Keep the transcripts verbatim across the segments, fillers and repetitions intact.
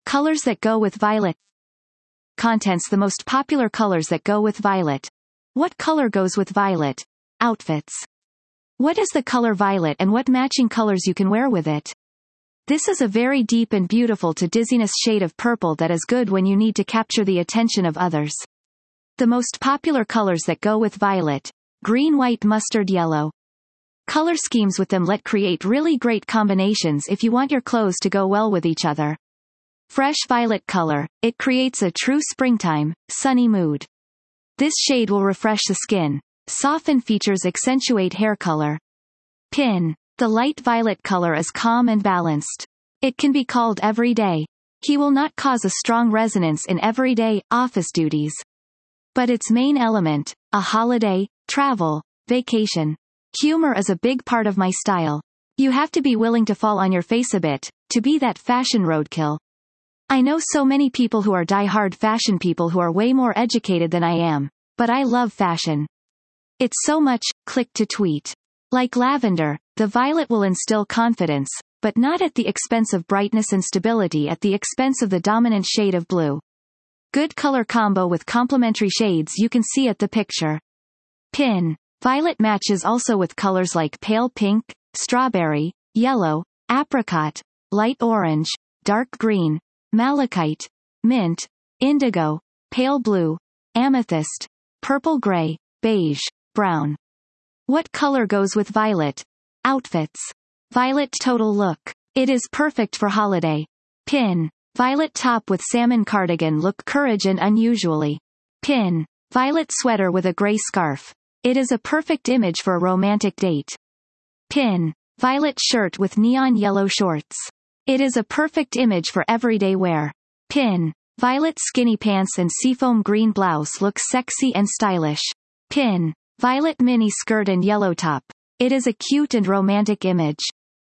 Colors that go with violet. Contents: the most popular colors that go with violet. What color goes with violet? Outfits. What is the color violet and what matching colors you can wear with it? This is a very deep and beautiful to dizziness shade of purple that is good when you need to capture the attention of others. The most popular colors that go with violet: green, white, mustard yellow. Color schemes with them let create really great combinations if you want your clothes to go well with each other. Fresh violet color, it creates a true springtime, sunny mood. This shade will refresh the skin. Soften features accentuate hair color. Pin. The light violet color is calm and balanced. It can be called everyday. He will not cause a strong resonance in everyday, office duties. But its main element, a holiday, travel, vacation. Humor is a big part of my style. You have to be willing to fall on your face a bit, to be that fashion roadkill. I know so many people who are die-hard fashion people who are way more educated than I am. But I love fashion. It's so much, click to tweet. Like lavender, the violet will instill confidence, but not at the expense of brightness and stability, at the expense of the dominant shade of blue. Good color combo with complementary shades you can see at the picture. Pin. Violet matches also with colors like pale pink, strawberry, yellow, apricot, light orange, dark green, malachite, mint, indigo, pale blue, amethyst, purple gray, beige, brown. What color goes with violet? Outfits. Violet total look. It is perfect for holiday. Pin. Violet top with salmon cardigan look courage and unusually. Pin. Violet sweater with a gray scarf. It is a perfect image for a romantic date. Pin. Violet shirt with neon yellow shorts. It is a perfect image for everyday wear. Pin. Violet skinny pants and seafoam green blouse look sexy and stylish. Pin. Violet mini skirt and yellow top. It is a cute and romantic image.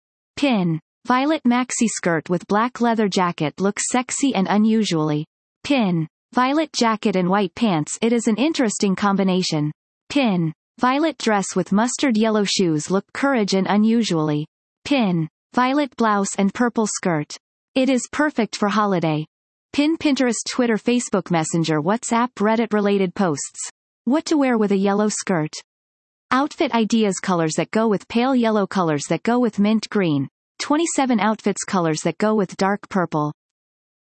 Pin. Violet maxi skirt with black leather jacket looks sexy and unusually. Pin. Violet jacket and white pants. It is an interesting combination. Pin. Violet dress with mustard yellow shoes look courage and unusually. Pin. Violet blouse and purple skirt. It is perfect for holiday. Pin. Pinterest, Twitter, Facebook Messenger, WhatsApp, Reddit related posts. What to wear with a yellow skirt. Outfit ideas: colors that go with pale yellow, colors that go with mint green. twenty-seven outfits, colors that go with dark purple.